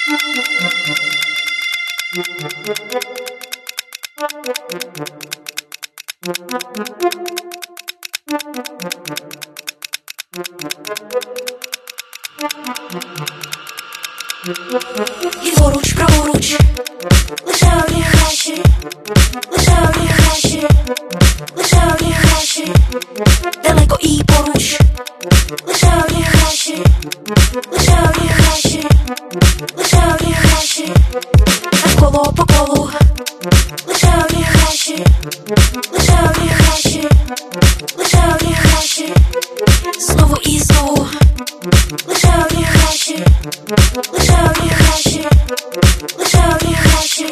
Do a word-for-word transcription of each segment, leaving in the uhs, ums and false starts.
Ліворуч, праворуч, лише одні хащі, лише одні хащі, лише одні хащі, далеко і поруч, лише одні хащі, лише одні хащі, лише одні хащі, навколо по колу, лише одні хащі, лише одні хащі, лише одні хащі, знову і знову, лише одні хащі, лише одні хащі, лише одні хащі.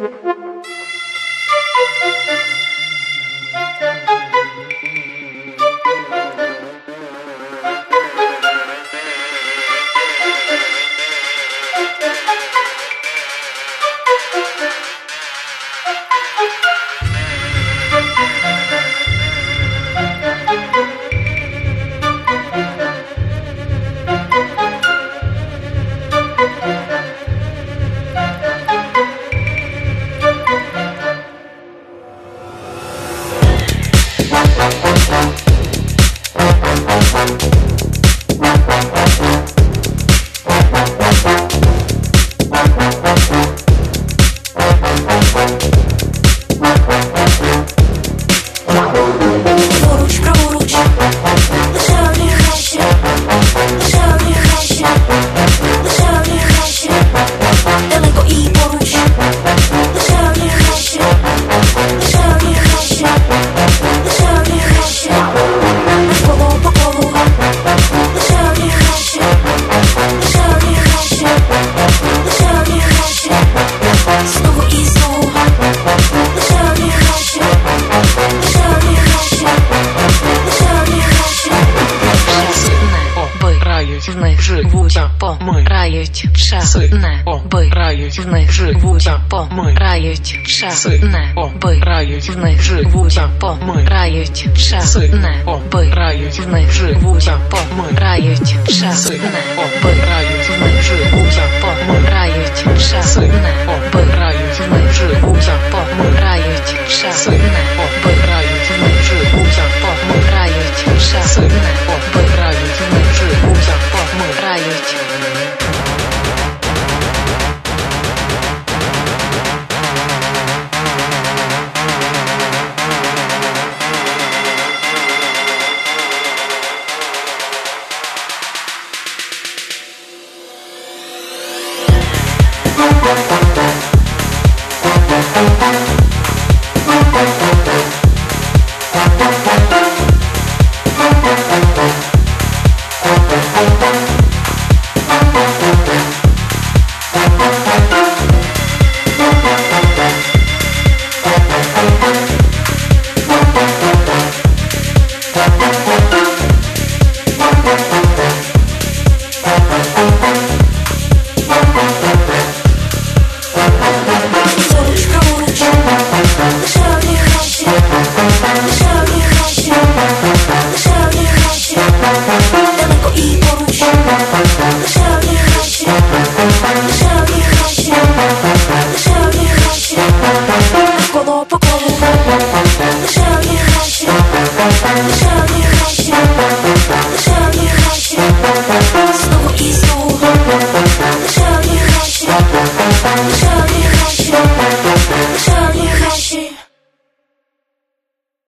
В них живуть, помирають, часи не обирають, в них живуть, помирають, часи не обирають, в них живуть, помирають, часи не обирають, в них живуть, помирають, часи не обирають, в них